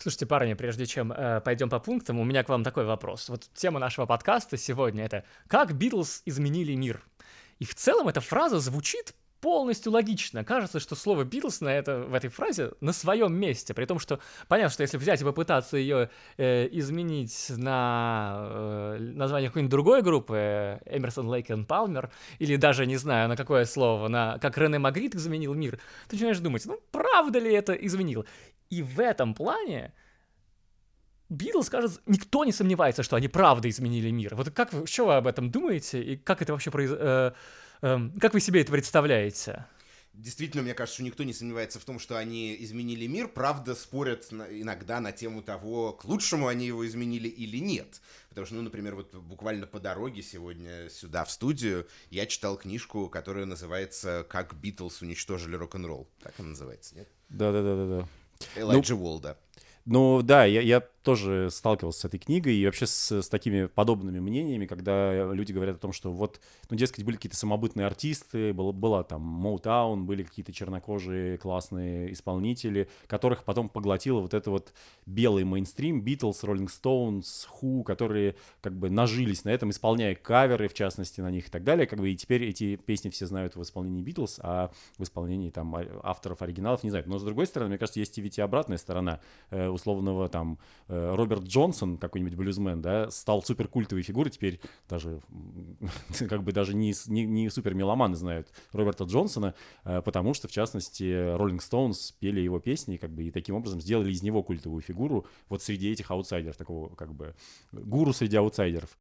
Слушайте, парни, прежде чем пойдем по пунктам, у меня к вам такой вопрос. Вот тема нашего подкаста сегодня — это «Как Битлз изменили мир?». И в целом эта фраза звучит полностью логично. Кажется, что слово «Битлз» в этой фразе на своем месте. При том, что понятно, что если взять и попытаться ее изменить на название какой-нибудь другой группы, Эмерсон, Лейк и Палмер, или даже, не знаю, на какое слово, на как Рене Магрит изменил мир, ты начинаешь думать, ну, правда ли это изменил? И в этом плане Битлз, кажется, никто не сомневается, что они правда изменили мир. Вот что вы об этом думаете, и как это вообще как вы себе это представляете? Действительно, мне кажется, что никто не сомневается в том, что они изменили мир. Правда, спорят иногда на тему того, к лучшему они его изменили или нет. Потому что, например, вот буквально по дороге сегодня сюда, в студию, я читал книжку, которая называется «Как Битлз уничтожили рок-н-ролл». Так она называется, нет? Да. Элайджа Уолда. Ну да, я тоже сталкивался с этой книгой и вообще с такими подобными мнениями, когда люди говорят о том, что вот, ну, дескать, были какие-то самобытные артисты, была там Motown, были какие-то чернокожие классные исполнители, которых потом поглотило вот это вот белый мейнстрим, Beatles, Rolling Stones, Who, которые как бы нажились на этом, исполняя каверы, в частности, на них и так далее, как бы, и теперь эти песни все знают в исполнении Beatles, а в исполнении там авторов оригиналов не знают. Но с другой стороны, мне кажется, есть ведь и обратная сторона условного там Роберт Джонсон, какой-нибудь блюзмен, да, стал суперкультовой фигурой, теперь даже как бы даже не супермеломаны знают Роберта Джонсона, потому что, в частности, Rolling Stones пели его песни, как бы, и таким образом сделали из него культовую фигуру вот среди этих аутсайдеров, такого как бы гуру среди аутсайдеров.